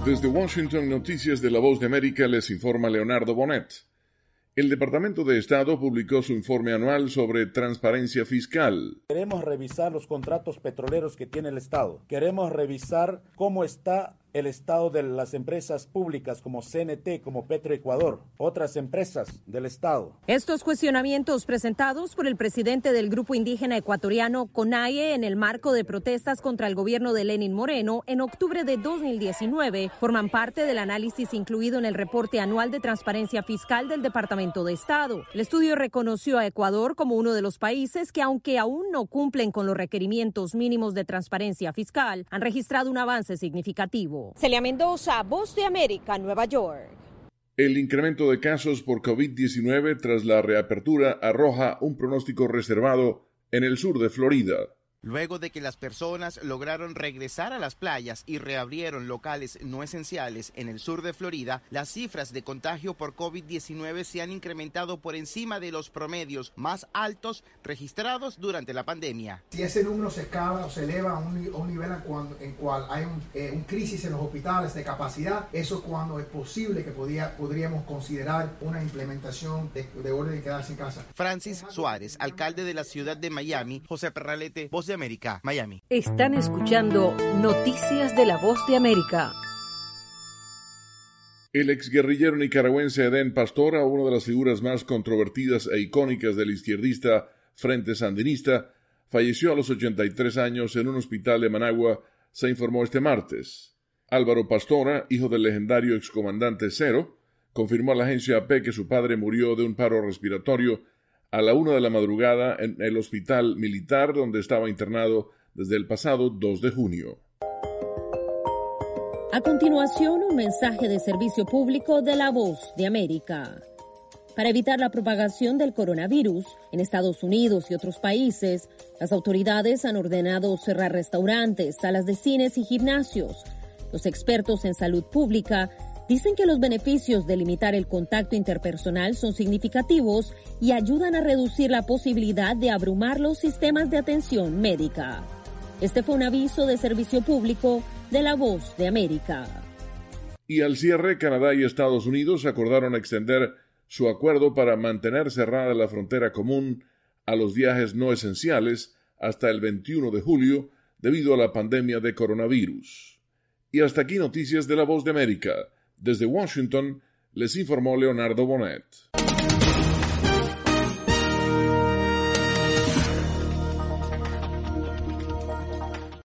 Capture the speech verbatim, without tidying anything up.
Desde Washington, Noticias de la Voz de América, les informa Leonardo Bonet. El Departamento de Estado publicó su informe anual sobre transparencia fiscal. Queremos revisar los contratos petroleros que tiene el Estado. Queremos revisar cómo está el estado de las empresas públicas como C N T, como Petroecuador, otras empresas del Estado. Estos cuestionamientos presentados por el presidente del grupo indígena ecuatoriano CONAIE en el marco de protestas contra el gobierno de Lenín Moreno en octubre de dos mil diecinueve forman parte del análisis incluido en el reporte anual de transparencia fiscal del Departamento de Estado. El estudio reconoció a Ecuador como uno de los países que, aunque aún no cumplen con los requerimientos mínimos de transparencia fiscal, han registrado un avance significativo. Celia Mendoza, Voz de América, Nueva York. El incremento de casos por COVID diecinueve tras la reapertura arroja un pronóstico reservado en el sur de Florida. Luego de que las personas lograron regresar a las playas y reabrieron locales no esenciales en el sur de Florida, las cifras de contagio por COVID diecinueve se han incrementado por encima de los promedios más altos registrados durante la pandemia. Si ese número se escala o se eleva a un, a un nivel en cual, en cual hay un, eh, un crisis en los hospitales de capacidad, eso es cuando es posible que podía, podríamos considerar una implementación de, de orden de quedarse en casa. Francis Suárez, alcalde de la ciudad de Miami, José Perralete, Voz de América, Miami. Están escuchando Noticias de la Voz de América. El exguerrillero nicaragüense Edén Pastora, una de las figuras más controvertidas e icónicas del izquierdista Frente Sandinista, falleció a los ochenta y tres años en un hospital de Managua, se informó este martes. Álvaro Pastora, hijo del legendario excomandante Cero, confirmó a la agencia A P que su padre murió de un paro respiratorio a la una de la madrugada en el hospital militar donde estaba internado desde el pasado dos de junio. A continuación, un mensaje de servicio público de la Voz de América. Para evitar la propagación del coronavirus en Estados Unidos y otros países, las autoridades han ordenado cerrar restaurantes, salas de cines y gimnasios. Los expertos en salud pública dicen que los beneficios de limitar el contacto interpersonal son significativos y ayudan a reducir la posibilidad de abrumar los sistemas de atención médica. Este fue un aviso de servicio público de la Voz de América. Y al cierre, Canadá y Estados Unidos acordaron extender su acuerdo para mantener cerrada la frontera común a los viajes no esenciales hasta el veintiuno de julio debido a la pandemia de coronavirus. Y hasta aquí Noticias de la Voz de América. Desde Washington, les informó Leonardo Bonet.